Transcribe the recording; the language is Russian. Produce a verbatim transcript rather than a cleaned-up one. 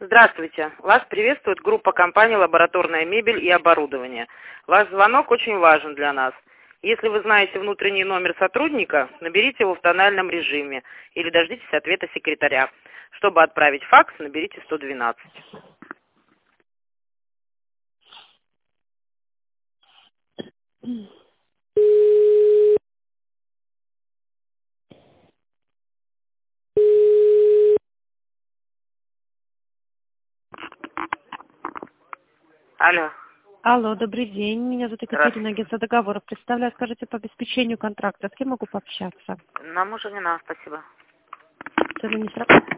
Здравствуйте. Вас приветствует группа компании «Лабораторная мебель и оборудование». Ваш звонок очень важен для нас. Если вы знаете внутренний номер сотрудника, наберите его в тональном режиме или дождитесь ответа секретаря. Чтобы отправить факс, наберите сто двенадцать. Алло. Алло, добрый день. Меня зовут Екатерина, агентство договоров. Представляю, скажите, по обеспечению контракта. С кем могу пообщаться? Нам уже не надо, спасибо. С администратором?